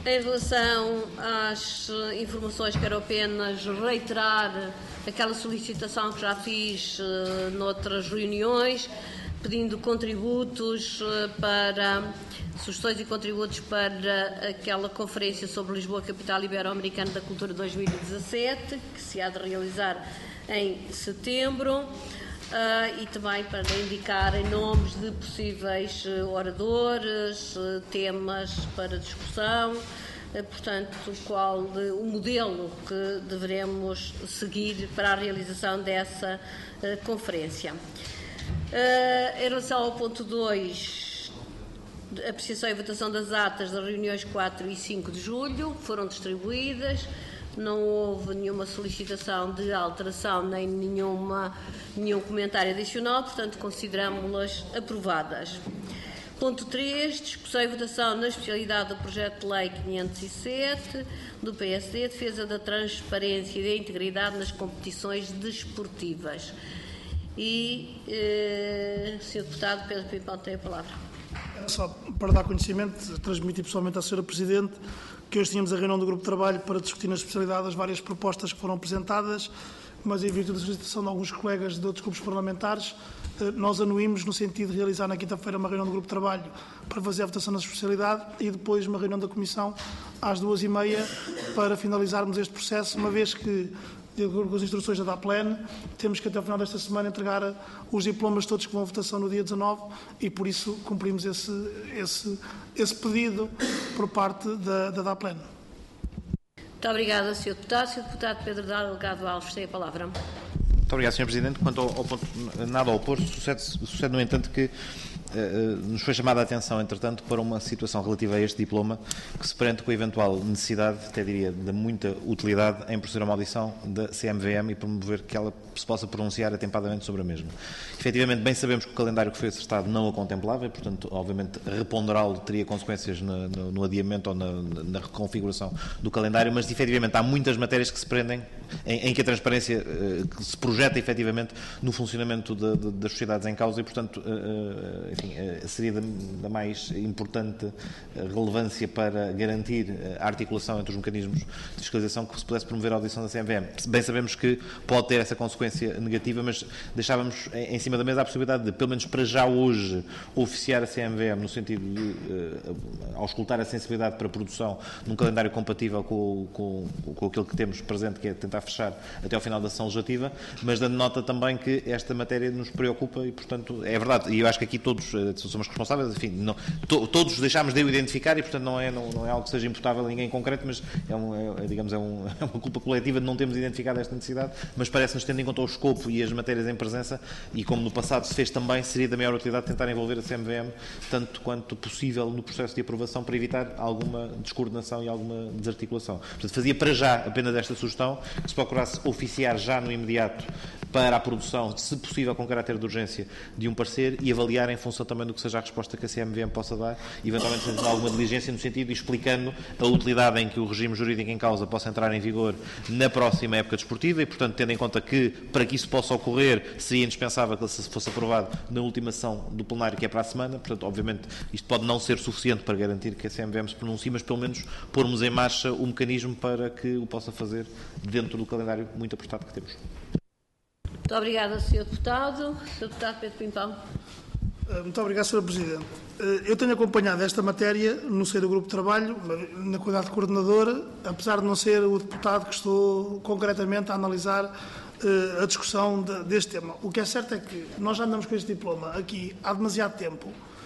Em relação às informações, quero apenas reiterar aquela solicitação que já fiz noutras reuniões, pedindo contributos sugestões e contributos para aquela conferência sobre Lisboa, capital ibero-americana da cultura 2017, que se há de realizar em setembro. E também para indicarem nomes de possíveis oradores, temas para discussão, portanto, qual o modelo que deveremos seguir para a realização dessa conferência. Em relação ao ponto 2, apreciação e votação das atas das reuniões 4 e 5 de julho, foram distribuídas. Não houve nenhuma solicitação de alteração nem nenhum comentário adicional, portanto consideramos-las aprovadas. Ponto 3, discussão e votação na especialidade do projeto de lei 507 do PSD, defesa da transparência e da integridade nas competições desportivas. E Sr. Deputado Pedro Pimpão tem a palavra. Só para dar conhecimento, transmitir pessoalmente à Sra. Presidente que hoje tínhamos a reunião do Grupo de Trabalho para discutir na especialidade as várias propostas que foram apresentadas, mas em virtude da solicitação de alguns colegas de outros grupos parlamentares, nós anuímos no sentido de realizar na quinta-feira uma reunião do Grupo de Trabalho para fazer a votação na especialidade e depois uma reunião da Comissão às 14h30 para finalizarmos este processo, uma vez que, de acordo com as instruções da DAPLEN, temos que até o final desta semana entregar os diplomas todos que vão à votação no dia 19 e por isso cumprimos esse pedido por parte da DAPLEN. Muito obrigada, Sr. Deputado. Sr. Deputado Pedro Delgado Alves tem a palavra. Muito obrigado, Sr. Presidente. Quanto ao ponto, nada a opor, sucede, no entanto, que nos foi chamada a atenção, entretanto, para uma situação relativa a este diploma que se prende com a eventual necessidade, até diria, de muita utilidade em proceder a uma audição da CMVM e promover que ela se possa pronunciar atempadamente sobre a mesma. Efetivamente, bem sabemos que o calendário que foi acertado não a contemplava e, portanto, obviamente, reponderá-lo teria consequências no adiamento ou na reconfiguração do calendário, mas, efetivamente, há muitas matérias que se prendem em que a transparência que se projeta, efetivamente, no funcionamento das sociedades em causa e, portanto, enfim, seria da mais importante relevância para garantir a articulação entre os mecanismos de fiscalização que se pudesse promover a audição da CMVM. Bem sabemos que pode ter essa consequência negativa, mas deixávamos em cima da mesa a possibilidade de, pelo menos para já hoje, oficiar a CMVM no sentido de auscultar a sensibilidade para a produção num calendário compatível com aquilo que temos presente, que é tentar fechar até ao final da sessão legislativa, mas dando nota também que esta matéria nos preocupa e, portanto, é verdade, e eu acho que aqui todos somos responsáveis, enfim, todos deixámos de o identificar e, portanto, não é algo que seja imputável a ninguém em concreto, mas é uma culpa coletiva de não termos identificado esta necessidade, mas parece-nos, tendo em conta o escopo e as matérias em presença, e como no passado se fez também, seria da maior utilidade tentar envolver a CMVM tanto quanto possível no processo de aprovação para evitar alguma descoordenação e alguma desarticulação. Portanto, fazia para já apenas esta sugestão, que se procurasse oficiar já no imediato para a produção, se possível com caráter de urgência, de um parecer e avaliar em função também do que seja a resposta que a CMVM possa dar, eventualmente fazendo alguma diligência no sentido de explicando a utilidade em que o regime jurídico em causa possa entrar em vigor na próxima época desportiva e, portanto, tendo em conta que, para que isso possa ocorrer, seria indispensável que se fosse aprovado na última sessão do plenário, que é para a semana. Portanto, obviamente, isto pode não ser suficiente para garantir que a CMVM se pronuncie, mas pelo menos pormos em marcha o mecanismo para que o possa fazer dentro do calendário muito apertado que temos. Muito obrigada, Sr. Deputado. Sr. Deputado Pedro Pimpão. Muito obrigado, Sr. Presidente. Eu tenho acompanhado esta matéria no seio do Grupo de Trabalho, na qualidade de coordenador, apesar de não ser o deputado que estou concretamente a analisar a discussão deste tema. O que é certo é que nós já andamos com este diploma aqui há demasiado tempo.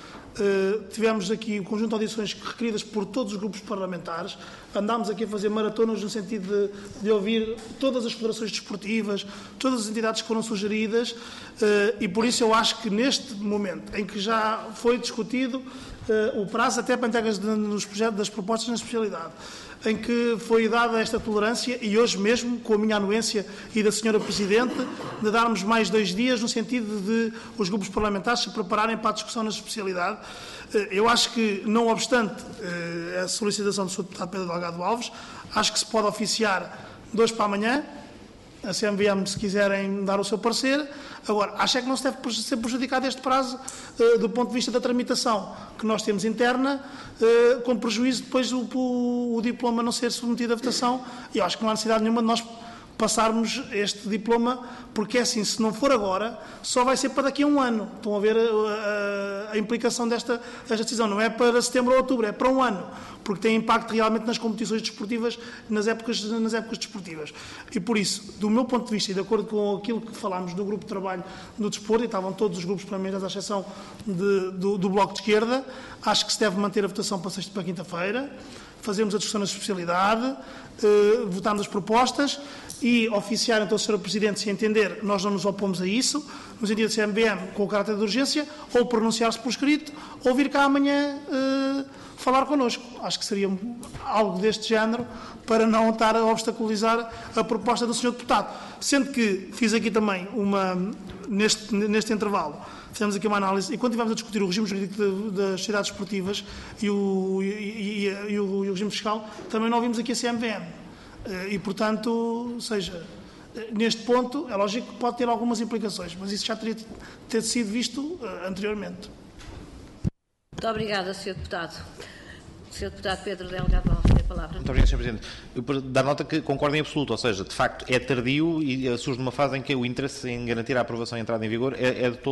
Tivemos aqui um conjunto de audições requeridas por todos os grupos parlamentares, andámos aqui a fazer maratonas no sentido de ouvir todas as federações desportivas, todas as entidades que foram sugeridas, e por isso eu acho que neste momento em que já foi discutido o prazo até para entregas das propostas na especialidade, em que foi dada esta tolerância e hoje mesmo, com a minha anuência e da Sra. Presidente, de darmos mais 2 dias no sentido de os grupos parlamentares se prepararem para a discussão na especialidade. Eu acho que, não obstante a solicitação do Sr. Deputado Pedro Delgado Alves, acho que se pode oficiar 2 para amanhã, a CMVM, se quiserem dar o seu parecer. Agora, acho é que não se deve ser prejudicado este prazo do ponto de vista da tramitação que nós temos interna, com prejuízo depois o diploma não ser submetido à votação. E eu acho que não há necessidade nenhuma de nós passarmos este diploma, porque é assim, se não for agora, só vai ser para daqui a um ano. Estão a ver a implicação desta decisão. Não é para setembro ou outubro, é para um ano, porque tem impacto realmente nas competições desportivas, nas épocas desportivas. E por isso, do meu ponto de vista, e de acordo com aquilo que falámos do grupo de trabalho do desporto, e estavam todos os grupos, para mim, à exceção do Bloco de Esquerda, acho que se deve manter a votação para quinta-feira, fazermos a discussão na especialidade, votarmos as propostas e oficiar então o Sr. Presidente, se entender, nós não nos opomos a isso, no sentido de CMVM com o caráter de urgência, ou pronunciar-se por escrito, ou vir cá amanhã falar connosco. Acho que seria algo deste género para não estar a obstaculizar a proposta do Sr. Deputado. Sendo que fiz aqui também neste intervalo, fizemos aqui uma análise, e quando estivemos a discutir o regime jurídico das sociedades esportivas e o regime fiscal, também não vimos aqui a CMVM. E, portanto, neste ponto, é lógico que pode ter algumas implicações, mas isso já teria de ter sido visto anteriormente. Muito obrigada, Sr. Deputado. Sr. Deputado Pedro Delgado Alves, tem a palavra. Muito obrigado, Sr. Presidente. Eu dar nota que concordo em absoluto, ou seja, de facto é tardio e surge numa fase em que o interesse em garantir a aprovação e a entrada em vigor é de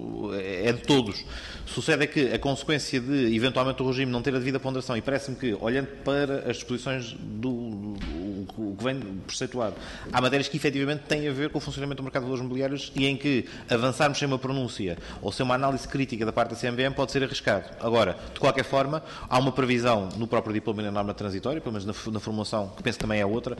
todos. Sucede é que a consequência de, eventualmente, o regime não ter a devida ponderação, e parece-me que, olhando para as disposições do que vem preceituado, há matérias que efetivamente têm a ver com o funcionamento do mercado de valores mobiliários e em que avançarmos sem uma pronúncia ou sem uma análise crítica da parte da CMVM pode ser arriscado. Agora, de qualquer forma, há uma previsão no próprio diploma e na norma transitória, pelo menos na formulação, que penso que também é outra,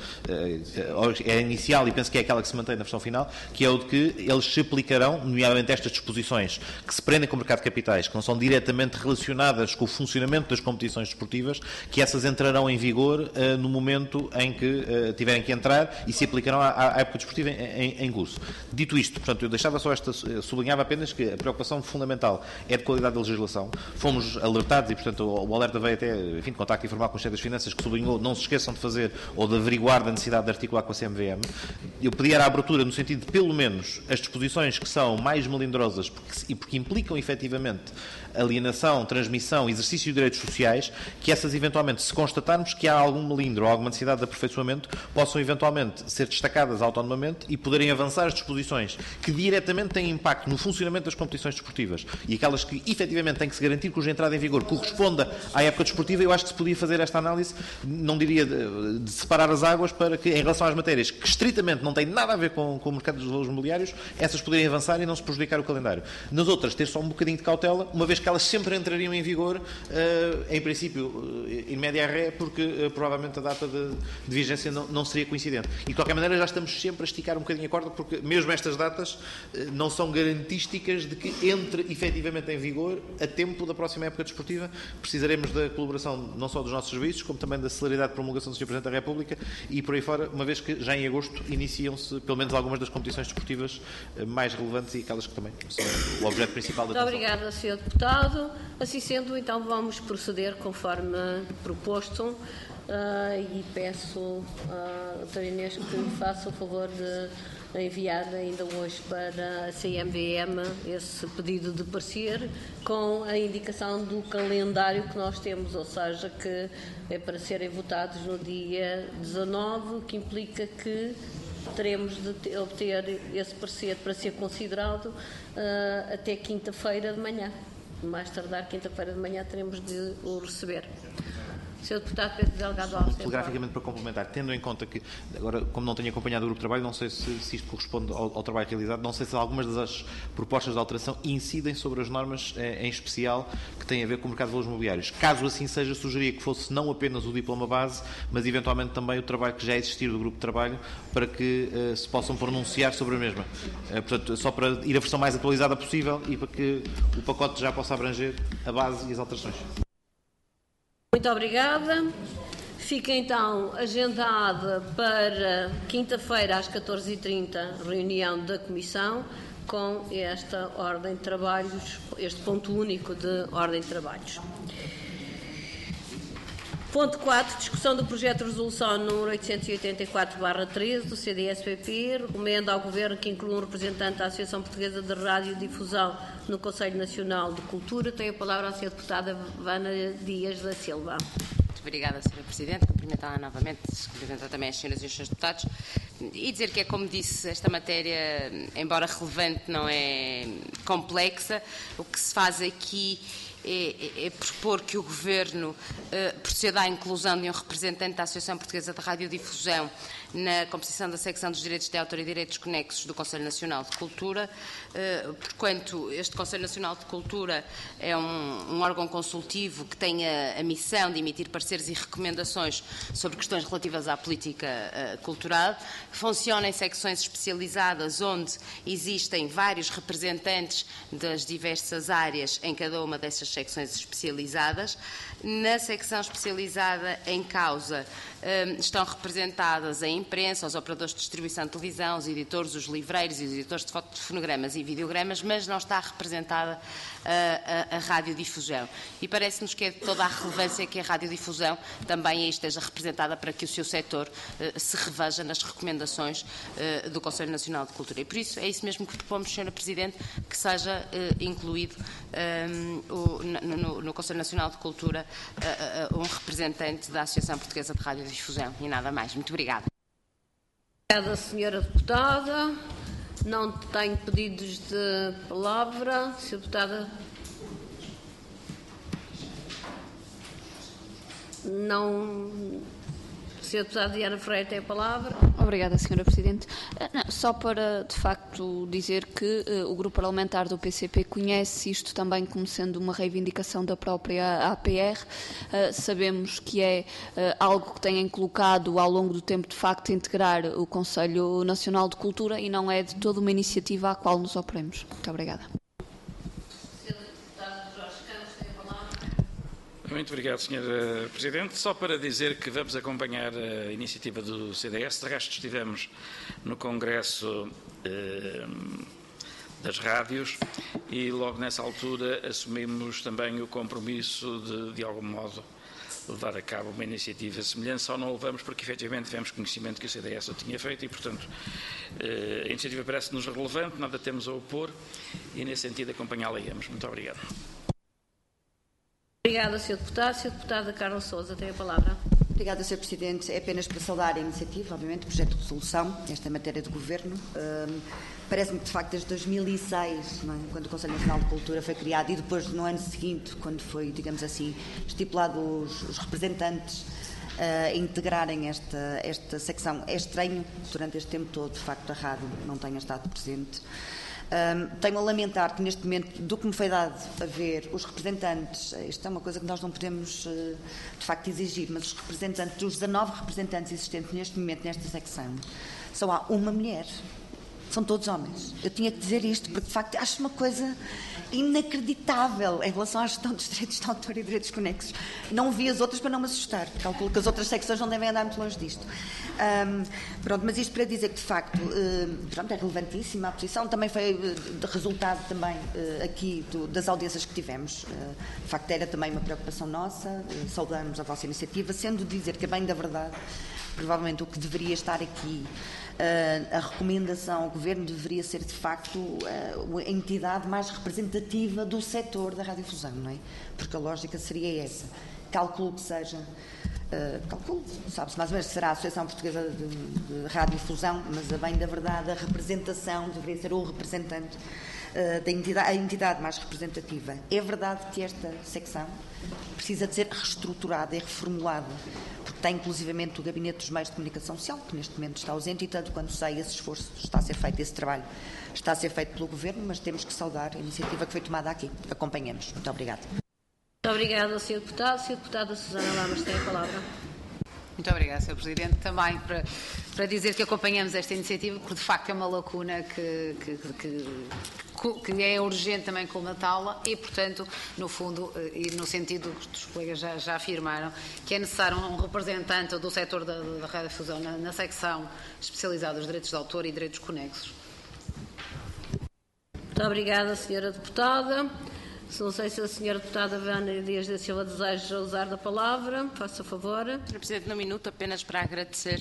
é a inicial e penso que é aquela que se mantém na versão final, que é o de que eles se aplicarão, nomeadamente estas disposições que se prendem com o mercado de capitais, que não são diretamente relacionadas com o funcionamento das competições desportivas, que essas entrarão em vigor no momento em que tiverem que entrar e se aplicarão à época desportiva em curso. Dito isto, portanto, eu deixava só sublinhava apenas que a preocupação fundamental é de qualidade da legislação. Fomos alertados e, portanto, o alerta veio até, enfim, de contacto informal com o Ministério das Finanças, que sublinhou, não se esqueçam de fazer ou de averiguar da necessidade de articular com a CMVM. Eu pedi a abertura no sentido de, pelo menos, as disposições que são mais melindrosas porque implicam, efetivamente, alienação, transmissão, exercício de direitos sociais, que essas, eventualmente, se constatarmos que há algum melindro ou alguma necessidade de aperfeiçoamento, possam, eventualmente, ser destacadas autonomamente e poderem avançar as disposições que diretamente têm impacto no funcionamento das competições desportivas e aquelas que, efetivamente, têm que se garantir cuja entrada em vigor corresponda à época desportiva. Eu acho que se podia fazer esta análise, não diria de separar as águas, para que, em relação às matérias que estritamente não têm nada a ver com o mercado dos valores mobiliários, essas poderem avançar e não se prejudicar o calendário. Nas outras, ter só um bocadinho de cautela, uma vez que elas sempre entrariam em vigor, em princípio, in media ré, porque provavelmente a data de vigência não seria coincidente. E, de qualquer maneira, já estamos sempre a esticar um bocadinho a corda, porque mesmo estas datas não são garantísticas de que entre efetivamente em vigor a tempo da próxima época desportiva. Precisaremos da colaboração não só dos nossos serviços, como também da celeridade de promulgação do Sr. Presidente da República e por aí fora, uma vez que já em agosto iniciam-se, pelo menos, algumas das competições desportivas mais relevantes e aquelas que também são o objeto principal da atenção. Muito obrigada, Sr. Deputado. Assim sendo, então, vamos proceder conforme proposto e peço à doutora Inês que me faça o favor de enviar ainda hoje para a CMVM esse pedido de parecer com a indicação do calendário que nós temos, ou seja, que é para serem votados no dia 19, que implica que teremos de obter esse parecer para ser considerado até quinta-feira de manhã. Mais tardar, quinta-feira de manhã, teremos de o receber. Sr. Deputado Pedro Delgado Alves. Telegraficamente, para complementar, tendo em conta que, agora, como não tenho acompanhado o grupo de trabalho, não sei se isto corresponde ao trabalho realizado, não sei se algumas das propostas de alteração incidem sobre as normas, em especial, que têm a ver com o mercado de valores mobiliários. Caso assim seja, sugeria que fosse não apenas o diploma base, mas eventualmente também o trabalho que já existir do grupo de trabalho, para que se possam pronunciar sobre a mesma. Portanto, só para ir a versão mais atualizada possível e para que o pacote já possa abranger a base e as alterações. Muito obrigada. Fica então agendada para quinta-feira às 14h30 reunião da Comissão com esta ordem de trabalhos, este ponto único de ordem de trabalhos. Ponto 4. Discussão do projeto de resolução número 884/13 do CDS-PP. Recomenda ao Governo que inclua um representante da Associação Portuguesa de Radiodifusão no Conselho Nacional de Cultura. Tem a palavra a Sra. Deputada Vana Dias da Silva. Muito obrigada, Sra. Presidente. Cumprimentá-la novamente, cumprimentar também as senhoras e os senhores deputados e dizer que é, como disse, esta matéria, embora relevante, não é complexa. O que se faz aqui é propor que o Governo proceda à inclusão de um representante da Associação Portuguesa de Radiodifusão na composição da secção dos direitos de autor e direitos conexos do Conselho Nacional de Cultura, porquanto este Conselho Nacional de Cultura é um órgão consultivo que tem a missão de emitir pareceres e recomendações sobre questões relativas à política cultural, funciona em secções especializadas onde existem vários representantes das diversas áreas em cada uma dessas secções especializadas. Na secção especializada em causa estão representadas a imprensa, os operadores de distribuição de televisão, os editores, os livreiros e os editores de fonogramas e videogramas, mas não está representada a radiodifusão. E parece-nos que é de toda a relevância que a radiodifusão também aí esteja representada para que o seu setor se reveja nas recomendações do Conselho Nacional de Cultura. E por isso é isso mesmo que propomos, Sra. Presidente, que seja incluído no Conselho Nacional de Cultura um representante da Associação Portuguesa de Radiodifusão e nada mais. Muito obrigada. Obrigada, Sra. Deputada. Não tenho pedidos de palavra. Sra. Deputada. Não. Sra. Deputada Diana Ferreira tem a palavra. Obrigada, Sra. Presidente. Só para, de facto, dizer que o Grupo Parlamentar do PCP conhece isto também como sendo uma reivindicação da própria APR. Sabemos que é algo que têm colocado ao longo do tempo, de facto, integrar o Conselho Nacional de Cultura e não é de toda uma iniciativa à qual nos operamos. Muito obrigada. Muito obrigado, Sra. Presidente. Só para dizer que vamos acompanhar a iniciativa do CDS. De resto, estivemos no Congresso das Rádios e logo nessa altura assumimos também o compromisso de algum modo, levar a cabo uma iniciativa semelhante. Só não o levamos porque, efetivamente, tivemos conhecimento que o CDS o tinha feito e, portanto, a iniciativa parece-nos relevante, nada temos a opor e, nesse sentido, acompanhá-la-íamos. Muito obrigado. Obrigada, Sr. Deputado. Sra. Deputada Carla Sousa tem a palavra. Obrigada, Sr. Presidente. É apenas para saudar a iniciativa, obviamente, o projeto de resolução, esta matéria do Governo. Parece-me que, de facto, desde 2006, não é? Quando o Conselho Nacional de Cultura foi criado, e depois, no ano seguinte, quando foi, digamos assim, estipulado os representantes integrarem esta secção, é estranho, durante este tempo todo, de facto, a rádio não tenha estado presente. Tenho a lamentar que neste momento, do que me foi dado a ver, os representantes, isto é uma coisa que nós não podemos de facto exigir, mas os representantes, os 19 representantes existentes neste momento nesta secção, só há uma mulher. São todos homens. Eu tinha que dizer isto porque, de facto, acho uma coisa inacreditável em relação à gestão dos direitos de autor e direitos conexos. Não vi as outras para não me assustar. Calculo que as outras secções não devem andar muito longe disto. Pronto, mas isto para dizer que, de facto, pronto, é relevantíssima a posição. Também foi de resultado também aqui das audiências que tivemos. De facto, era também uma preocupação nossa. Saudamos a vossa iniciativa, sendo dizer que, a bem da verdade, provavelmente o que deveria estar aqui, a recomendação ao Governo deveria ser, de facto, a entidade mais representativa do setor da radiodifusão, não é? Porque a lógica seria essa. Calculo que seja, sabe-se mais ou menos que será a Associação Portuguesa de Radiodifusão, mas a bem da verdade a representação deveria ser o representante da entidade, a entidade mais representativa. É verdade que esta secção precisa de ser reestruturada e reformulada, porque tem inclusivamente o Gabinete dos Meios de Comunicação Social, que neste momento está ausente, e tanto quanto sei, esse esforço está a ser feito, esse trabalho está a ser feito pelo Governo, mas temos que saudar a iniciativa que foi tomada aqui. Acompanhamos. Muito obrigada. Muito obrigada, Sr. Deputado. Sra. Deputada Susana Lamas tem a palavra. Muito obrigada, Sr. Presidente. Também para dizer que acompanhamos esta iniciativa, porque de facto é uma lacuna que é urgente também colmatá-la e, portanto, no fundo, e no sentido que os colegas já afirmaram, que é necessário um representante do setor da radiodifusão na secção especializada dos direitos de autor e direitos conexos. Muito obrigada, Sra. Deputada. Não sei se a senhora deputada Vânia Dias da Silva deseja usar da palavra. Faça favor. Sra. Presidente, num minuto, apenas para agradecer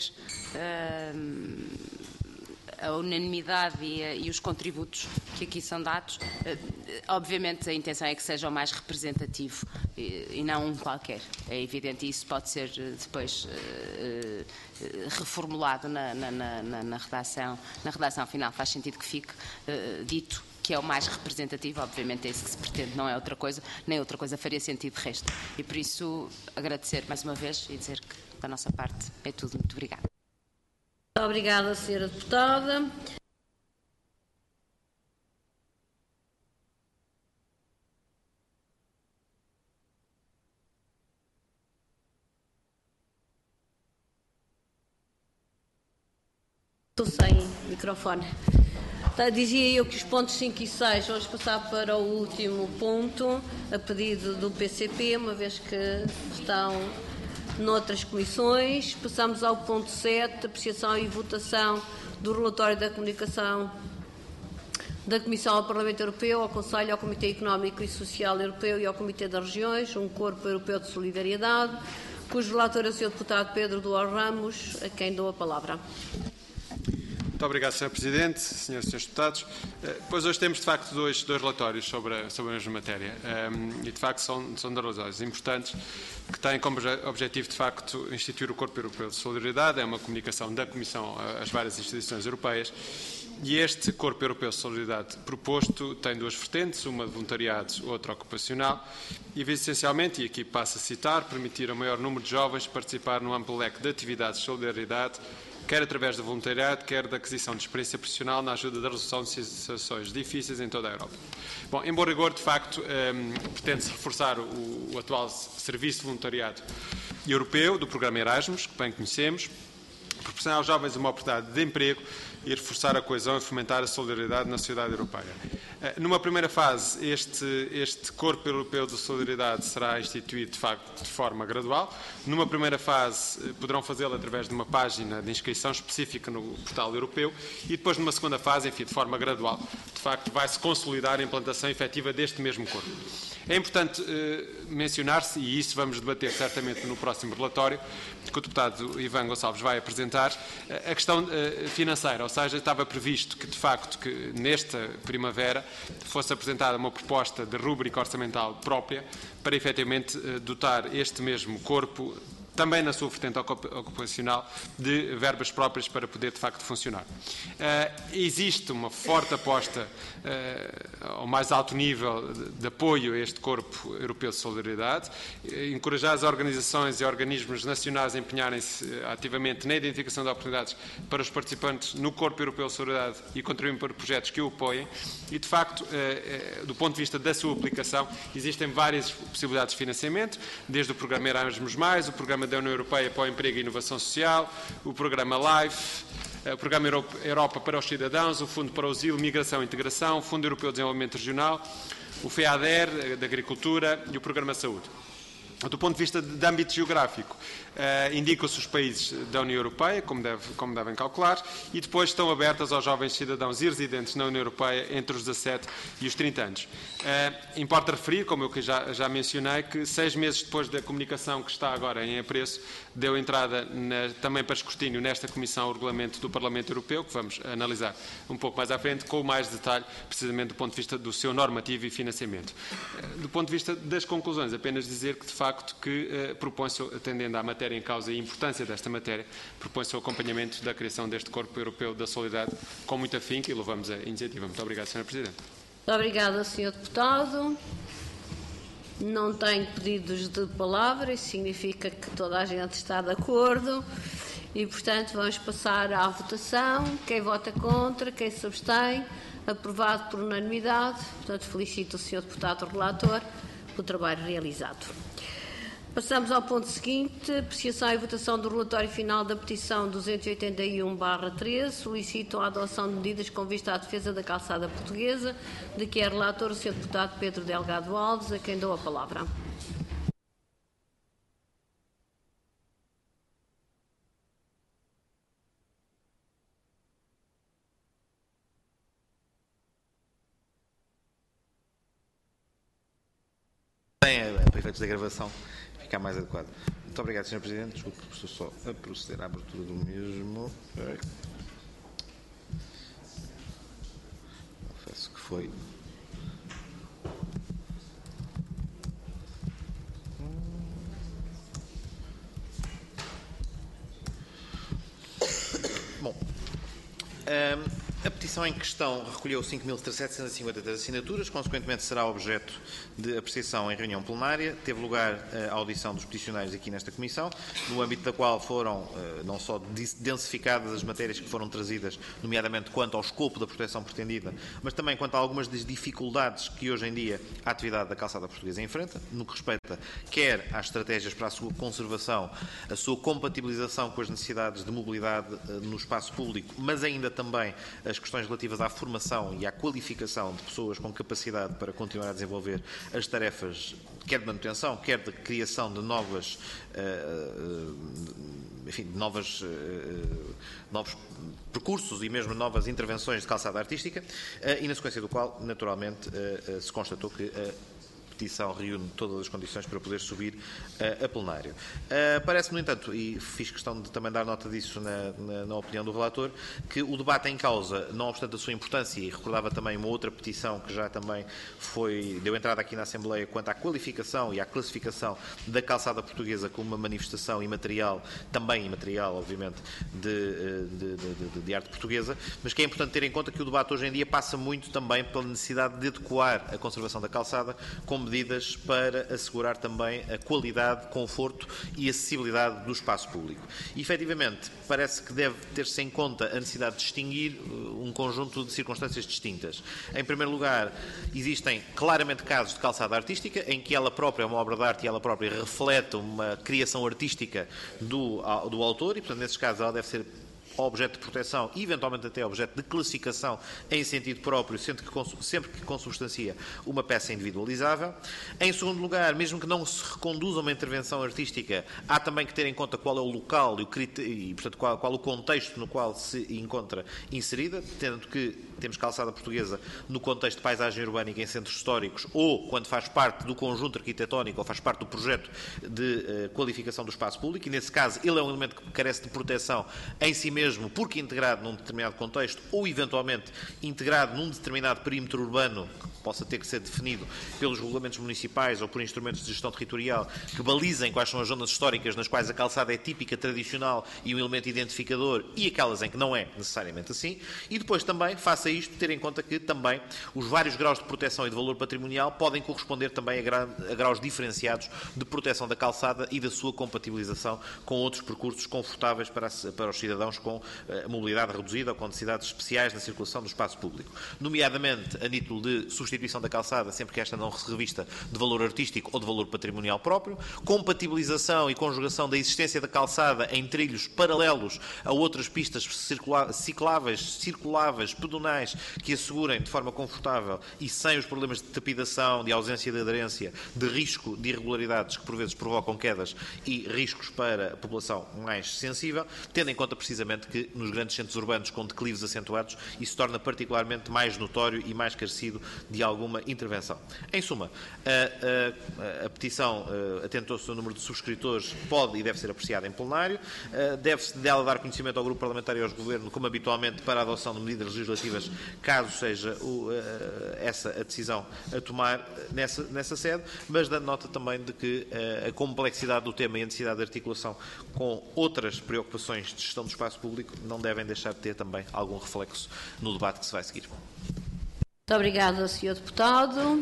a unanimidade e os contributos que aqui são dados. Obviamente a intenção é que seja o mais representativo e não um qualquer. É evidente, e isso pode ser depois reformulado na redação final. Faz sentido que fique dito que é o mais representativo. Obviamente é isso que se pretende, não é outra coisa, nem outra coisa faria sentido de resto. E por isso agradecer mais uma vez e dizer que da nossa parte é tudo. Muito obrigada. Muito obrigada, senhora deputada. Estou sem microfone. Dizia eu que os pontos 5 e 6, vamos passar para o último ponto, a pedido do PCP, uma vez que estão noutras comissões. Passamos ao ponto 7, apreciação e votação do relatório da comunicação da Comissão ao Parlamento Europeu, ao Conselho, ao Comitê Económico e Social Europeu e ao Comitê das Regiões, um corpo europeu de solidariedade, cujo relator é o Sr. Deputado Pedro Duarte Ramos, a quem dou a palavra. Muito obrigado, Sr. Presidente, Sras. e Srs. Deputados. Pois hoje temos, de facto, dois relatórios sobre a mesma matéria e, de facto, são dois relatórios importantes que têm como objetivo, de facto, instituir o Corpo Europeu de Solidariedade. É uma comunicação da Comissão às várias instituições europeias e este Corpo Europeu de Solidariedade proposto tem duas vertentes, uma de voluntariado, outra ocupacional, e visa essencialmente, e aqui passo a citar, permitir ao maior número de jovens participar num amplo leque de atividades de solidariedade, quer através do voluntariado, quer da aquisição de experiência profissional na ajuda da resolução de situações difíceis em toda a Europa. Bom, em bom rigor, de facto, pretende-se reforçar o atual serviço de voluntariado europeu do programa Erasmus, que bem conhecemos, proporcionar aos jovens uma oportunidade de emprego e reforçar a coesão e fomentar a solidariedade na sociedade europeia. Numa primeira fase, este Corpo Europeu de Solidariedade será instituído, de facto, de forma gradual. Numa primeira fase, poderão fazê-lo através de uma página de inscrição específica no portal europeu e depois, numa segunda fase, enfim, de forma gradual, de facto, vai-se consolidar a implantação efetiva deste mesmo corpo. É importante mencionar-se, e isso vamos debater certamente no próximo relatório, que o deputado Ivan Gonçalves vai apresentar, a questão financeira, ou seja, estava previsto que, de facto, que nesta primavera fosse apresentada uma proposta de rúbrica orçamental própria para, efetivamente, dotar este mesmo corpo, também na sua vertente ocupacional, de verbas próprias para poder, de facto, funcionar. Existe uma forte aposta ao mais alto nível de apoio a este Corpo Europeu de Solidariedade, encorajar as organizações e organismos nacionais a empenharem-se ativamente na identificação de oportunidades para os participantes no Corpo Europeu de Solidariedade e contribuírem para projetos que o apoiem e, de facto, do ponto de vista da sua aplicação, existem várias possibilidades de financiamento, desde o programa Erasmus+, o programa da União Europeia para o Emprego e Inovação Social, o programa LIFE, o Programa Europa para os Cidadãos, o Fundo para o Asilo, Migração e Integração, o Fundo Europeu de Desenvolvimento Regional, o FEADER, da Agricultura e o Programa Saúde. Do ponto de vista de âmbito geográfico, indicam-se os países da União Europeia, como devem calcular, e depois estão abertas aos jovens cidadãos e residentes na União Europeia entre os 17 e os 30 anos. Importa referir, como eu já mencionei, que 6 meses depois da comunicação que está agora em apreço, deu entrada também para escrutínio nesta Comissão o Regulamento do Parlamento Europeu, que vamos analisar um pouco mais à frente, com mais detalhe, precisamente do ponto de vista do seu normativo e financiamento. Do ponto de vista das conclusões, apenas dizer que, de facto, propõe-se, atendendo à matéria em causa e a importância desta matéria, propõe-se o acompanhamento da criação deste Corpo Europeu da Solidariedade com muito afinco e louvamos a iniciativa. Muito obrigado, Sra. Presidente. Muito obrigada, Sr. Deputado. Não tenho pedidos de palavra, isso significa que toda a gente está de acordo e, portanto, vamos passar à votação. Quem vota contra, quem se abstém, aprovado por unanimidade. Portanto, felicito o Sr. Deputado relator pelo trabalho realizado. Passamos ao ponto seguinte, apreciação e votação do relatório final da petição 281/13, solicitam a adoção de medidas com vista à defesa da calçada portuguesa, de que é relator o Sr. Deputado Pedro Delgado Alves, a quem dou a palavra. Para efeitos da gravação, ficar mais adequado. Muito obrigado, Sr. Presidente. Desculpe, estou só a proceder à abertura do mesmo. Confesso que foi... Bom, a petição em questão recolheu 5.753 assinaturas, consequentemente será objeto de apreciação em reunião plenária. Teve lugar a audição dos peticionários aqui nesta comissão, no âmbito da qual foram não só densificadas as matérias que foram trazidas, nomeadamente quanto ao escopo da proteção pretendida, mas também quanto a algumas das dificuldades que hoje em dia a atividade da calçada portuguesa enfrenta, no que respeita quer às estratégias para a sua conservação, a sua compatibilização com as necessidades de mobilidade no espaço público, mas ainda também as questões relativas à formação e à qualificação de pessoas com capacidade para continuar a desenvolver as tarefas, quer de manutenção, quer de criação de novos percursos e mesmo novas intervenções de calçada artística, e na sequência do qual, naturalmente, se constatou que a petição reúne todas as condições para poder subir a plenário. Parece-me, no entanto, e fiz questão de também dar nota disso na opinião do relator, que o debate em causa, não obstante a sua importância, e recordava também uma outra petição que já também deu entrada aqui na Assembleia quanto à qualificação e à classificação da calçada portuguesa como uma manifestação imaterial, também imaterial, obviamente, de arte portuguesa, mas que é importante ter em conta que o debate hoje em dia passa muito também pela necessidade de adequar a conservação da calçada com medidas para assegurar também a qualidade, conforto e acessibilidade do espaço público. E, efetivamente, parece que deve ter-se em conta a necessidade de distinguir um conjunto de circunstâncias distintas. Em primeiro lugar, existem claramente casos de calçada artística, em que ela própria é uma obra de arte e ela própria reflete uma criação artística do autor, e, portanto, nesses casos ela deve ser objeto de proteção e, eventualmente, até objeto de classificação em sentido próprio, sempre que consubstancia uma peça individualizável. Em segundo lugar, mesmo que não se reconduza uma intervenção artística, há também que ter em conta qual é o local e portanto, qual o contexto no qual se encontra inserida, tendo que temos calçada portuguesa no contexto de paisagem urbânica em centros históricos ou quando faz parte do conjunto arquitetónico ou faz parte do projeto de qualificação do espaço público, e nesse caso ele é um elemento que carece de proteção em si mesmo, porque integrado num determinado contexto ou eventualmente integrado num determinado perímetro urbano que possa ter que ser definido pelos regulamentos municipais ou por instrumentos de gestão territorial que balizem quais são as zonas históricas nas quais a calçada é típica, tradicional e um elemento identificador, e aquelas em que não é necessariamente assim. E depois também, face a isto, ter em conta que também os vários graus de proteção e de valor patrimonial podem corresponder também a graus diferenciados de proteção da calçada e da sua compatibilização com outros percursos confortáveis para os cidadãos com mobilidade reduzida ou com necessidades especiais na circulação do espaço público, nomeadamente a título de substituição da calçada sempre que esta não se revista de valor artístico ou de valor patrimonial próprio, compatibilização e conjugação da existência da calçada em trilhos paralelos a outras pistas cicláveis, circuláveis, pedonais, que assegurem de forma confortável e sem os problemas de trepidação, de ausência de aderência, de risco de irregularidades que por vezes provocam quedas e riscos para a população mais sensível, tendo em conta precisamente que nos grandes centros urbanos com declives acentuados isso se torna particularmente mais notório e mais carecido de alguma intervenção. Em suma, a petição atentou-se ao número de subscritores, pode e deve ser apreciada em plenário, deve-se dela dar conhecimento ao Grupo Parlamentar e ao Governo, como habitualmente, para a adoção de medidas legislativas, caso seja essa a decisão a tomar nessa sede, mas dando nota também de que a complexidade do tema e a necessidade de articulação com outras preocupações de gestão do espaço público não devem deixar de ter também algum reflexo no debate que se vai seguir. Muito obrigada, Sr. Deputado.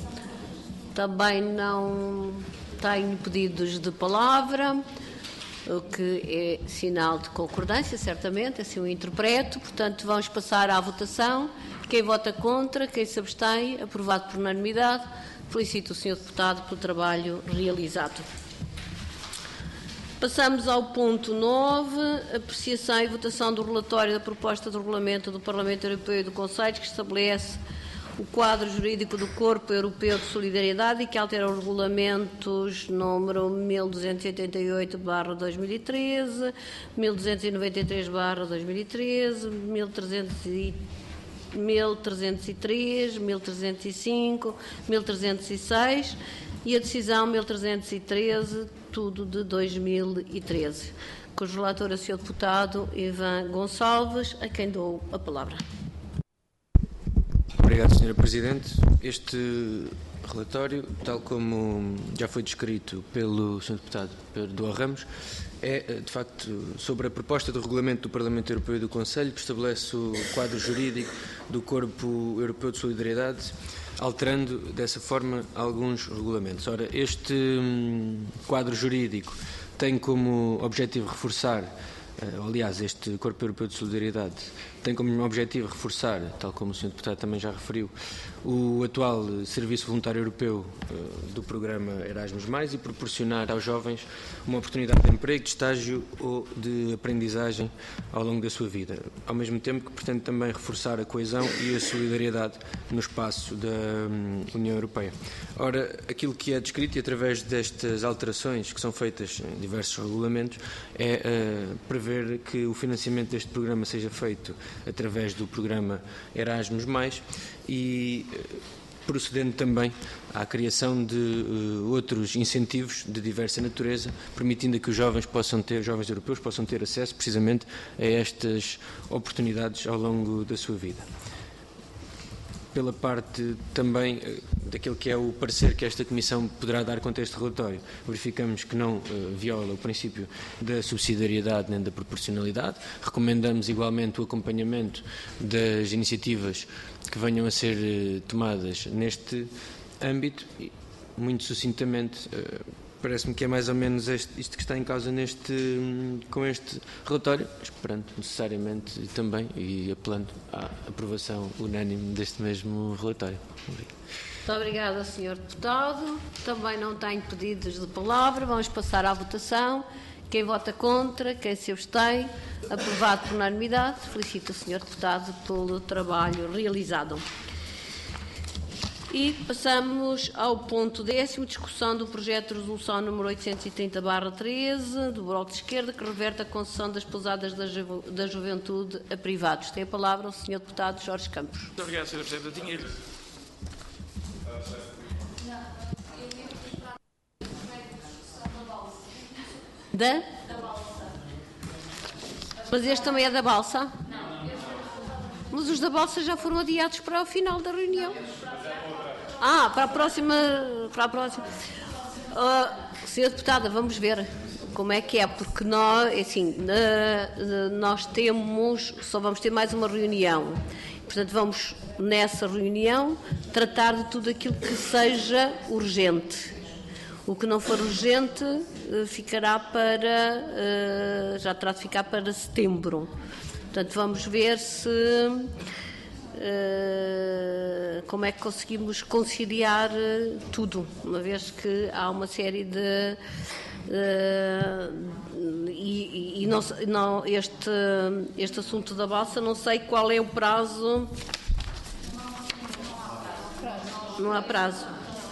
Também não tenho pedidos de palavra, o que é sinal de concordância, certamente, assim o interpreto. Portanto, vamos passar à votação. Quem vota contra, quem se abstém, aprovado por unanimidade. Felicito o Sr. Deputado pelo trabalho realizado. Passamos ao ponto 9, apreciação e votação do relatório da proposta de regulamento do Parlamento Europeu e do Conselho, que estabelece o quadro jurídico do Corpo Europeu de Solidariedade e que altera os regulamentos número 1288/2013, 1293/2013, 1303, 1305, 1306 e a decisão 1313, tudo de 2013. Cujo relator é o Sr. Deputado Ivan Gonçalves, a quem dou a palavra. Obrigado, Sra. Presidente. Este relatório, tal como já foi descrito pelo Sr. Deputado Pedro Ramos, é, de facto, sobre a proposta do Regulamento do Parlamento Europeu e do Conselho, que estabelece o quadro jurídico do Corpo Europeu de Solidariedade, alterando dessa forma alguns regulamentos. Ora, este quadro jurídico tem como objetivo reforçar, aliás, este Corpo Europeu de Solidariedade tem como objetivo reforçar, tal como o Sr. Deputado também já referiu, o atual Serviço Voluntário Europeu do programa Erasmus+, e proporcionar aos jovens uma oportunidade de emprego, de estágio ou de aprendizagem ao longo da sua vida. Ao mesmo tempo que pretende também reforçar a coesão e a solidariedade no espaço da União Europeia. Ora, aquilo que é descrito e através destas alterações que são feitas em diversos regulamentos é prever que o financiamento deste programa seja feito através do programa Erasmus+, e procedendo também à criação de outros incentivos de diversa natureza, permitindo que os jovens europeus possam ter acesso precisamente a estas oportunidades ao longo da sua vida. Pela parte também daquilo que é o parecer que esta Comissão poderá dar quanto a este relatório, verificamos que não viola o princípio da subsidiariedade nem da proporcionalidade. Recomendamos igualmente o acompanhamento das iniciativas que venham a ser tomadas neste âmbito e, muito sucintamente, parece-me que é mais ou menos isto que está em causa com este relatório, esperando necessariamente também e apelando à aprovação unânime deste mesmo relatório. Obrigado. Muito obrigada, Sr. Deputado. Também não tenho pedidos de palavra. Vamos passar à votação. Quem vota contra, quem se abstém, aprovado por unanimidade. Felicito o Sr. Deputado pelo trabalho realizado. E passamos ao ponto 10º, discussão do projeto de resolução número 830/13 do Bloco de Esquerda, que reverte a concessão das pousadas da juventude a privados. Tem a palavra o Sr. Deputado Jorge Campos. Muito obrigado, Sra. Presidente. Da Balsa. Mas este também é da Balsa? Mas os da Balsa já foram adiados para o final da reunião. Para a próxima. Senhora Deputada, vamos ver como é que é, porque nós só vamos ter mais uma reunião. Portanto, vamos, nessa reunião, tratar de tudo aquilo que seja urgente. O que não for urgente ficará já terá de ficar para setembro. Portanto, vamos ver como é que conseguimos conciliar tudo, uma vez que há uma série de... este assunto da Balsa, não sei qual é o prazo. Não há prazo.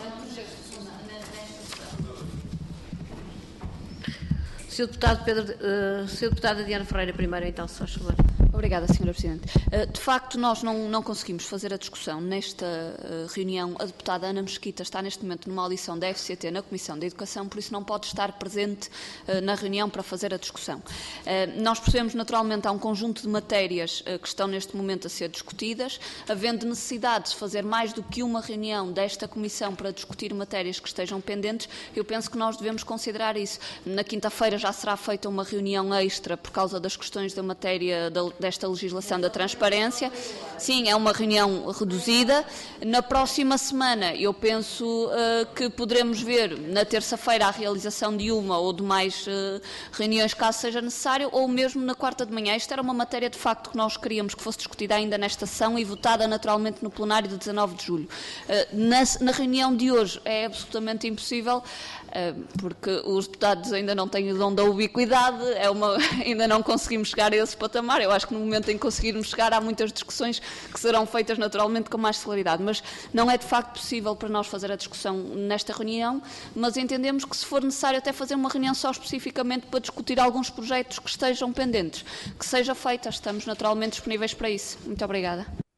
Sr. Deputado Diana Ferreira, primeiro, então, se faz favor. Obrigada, Sra. Presidente. De facto, nós não conseguimos fazer a discussão nesta reunião. A deputada Ana Mesquita está neste momento numa audição da FCT na Comissão da Educação, por isso não pode estar presente na reunião para fazer a discussão. Nós percebemos naturalmente há um conjunto de matérias que estão neste momento a ser discutidas, havendo necessidade de fazer mais do que uma reunião desta Comissão para discutir matérias que estejam pendentes. Eu penso que nós devemos considerar isso. Na quinta-feira já será feita uma reunião extra por causa das questões da matéria desta legislação da transparência. Sim, é uma reunião reduzida. Na próxima semana, eu penso que poderemos ver na terça-feira a realização de uma ou de mais reuniões, caso seja necessário, ou mesmo na quarta de manhã. Esta era uma matéria, de facto, que nós queríamos que fosse discutida ainda nesta sessão e votada naturalmente no plenário de 19 de julho. Na reunião de hoje é absolutamente impossível, porque os deputados ainda não têm o dom da ubiquidade, ainda não conseguimos chegar a esse patamar. Eu acho que no momento em que conseguirmos chegar, há muitas discussões que serão feitas naturalmente com mais celeridade, mas não é de facto possível para nós fazer a discussão nesta reunião, mas entendemos que, se for necessário até fazer uma reunião só especificamente para discutir alguns projetos que estejam pendentes, que seja feita. Estamos naturalmente disponíveis para isso. Muito obrigada.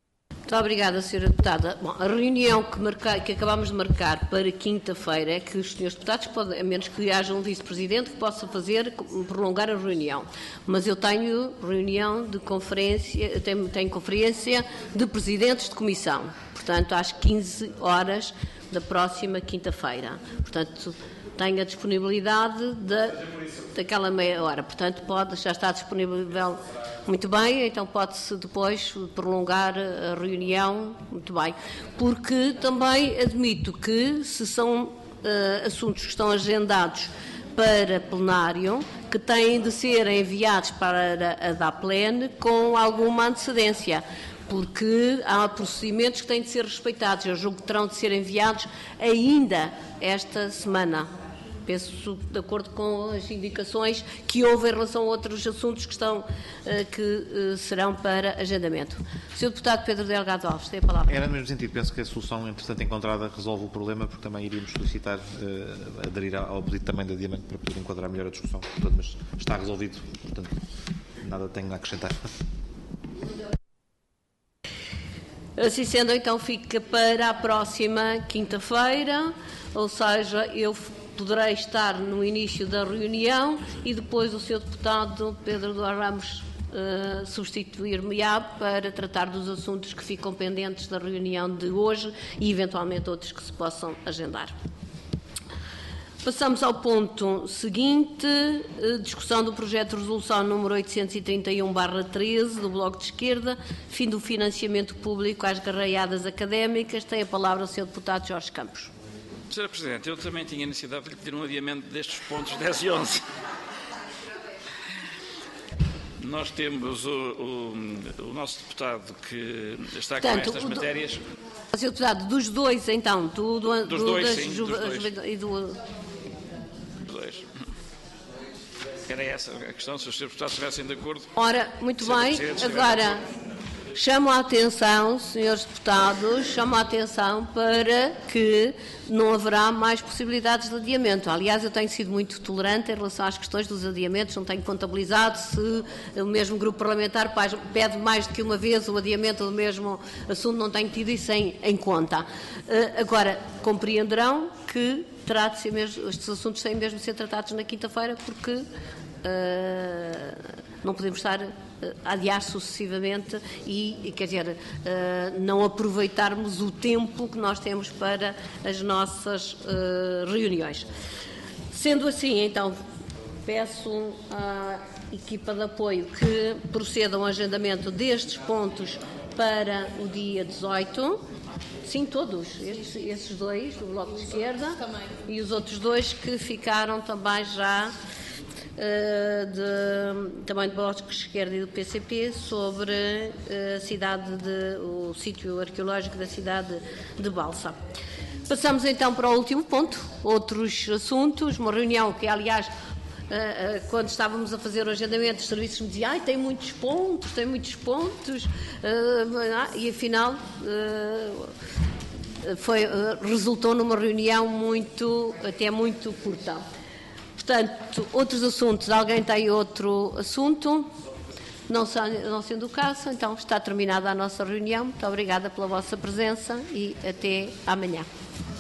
Muito obrigada, Sra. Deputada. Bom, a reunião que acabámos de marcar para quinta-feira é que os senhores deputados podem, a menos que haja um vice-presidente que possa prolongar a reunião. Mas eu tenho reunião de conferência, tenho conferência de presidentes de comissão, portanto, às 15 horas da próxima quinta-feira. Portanto, tenho a disponibilidade daquela meia hora. Portanto, já está disponível. Muito bem, então pode-se depois prolongar a reunião, muito bem, porque também admito que se são assuntos que estão agendados para plenário, que têm de ser enviados para a DAPLEN com alguma antecedência, porque há procedimentos que têm de ser respeitados. Eu julgo que terão de ser enviados ainda esta semana. Penso de acordo com as indicações que houve em relação a outros assuntos que serão para agendamento. Sr. Deputado Pedro Delgado Alves, tem a palavra. Era no mesmo sentido, penso que a solução, entretanto, encontrada resolve o problema, porque também iríamos solicitar aderir ao pedido também de adiamento para poder enquadrar melhor a discussão. Portanto, mas está resolvido, portanto, nada tenho a acrescentar. Assim sendo, então, fica para a próxima quinta-feira, ou seja, eu poderei estar no início da reunião e depois o Sr. Deputado Pedro Duarte Ramos substituir-me-á para tratar dos assuntos que ficam pendentes da reunião de hoje e, eventualmente, outros que se possam agendar. Passamos ao ponto seguinte, discussão do projeto de resolução número 831/13 do Bloco de Esquerda, fim do financiamento público às garraiadas académicas. Tem a palavra o Sr. Deputado Jorge Campos. Sra. Presidente, eu também tinha necessidade de lhe pedir um adiamento destes pontos 10 e 11. Nós temos o nosso deputado que está com estas matérias. Sr. Deputado, dos dois, então, dos dois. Era essa a questão, se os Srs. Deputados estivessem de acordo. Ora, muito bem, agora chamo a atenção, senhores deputados, chamo a atenção para que não haverá mais possibilidades de adiamento. Aliás, eu tenho sido muito tolerante em relação às questões dos adiamentos, não tenho contabilizado se o mesmo grupo parlamentar pede mais do que uma vez o adiamento do mesmo assunto, não tenho tido isso em conta. Agora, compreenderão que estes assuntos têm mesmo de ser tratados na quinta-feira, porque não podemos estar a adiar sucessivamente e quer dizer, não aproveitarmos o tempo que nós temos para as nossas reuniões. Sendo assim, então, peço à equipa de apoio que procedam ao agendamento destes pontos para o dia 18. Sim, todos. Esses dois, do Bloco de Esquerda, e os outros dois que ficaram também já também do Bloco de Esquerda e do PCP sobre o sítio arqueológico da cidade de Balsa. Passamos então para o último ponto, outros assuntos, uma reunião que, aliás, quando estávamos a fazer o agendamento, os serviços me diziam tem muitos pontos, e afinal resultou numa reunião até muito curta. Portanto, outros assuntos, alguém tem outro assunto? Não sendo o caso, então está terminada a nossa reunião. Muito obrigada pela vossa presença e até amanhã.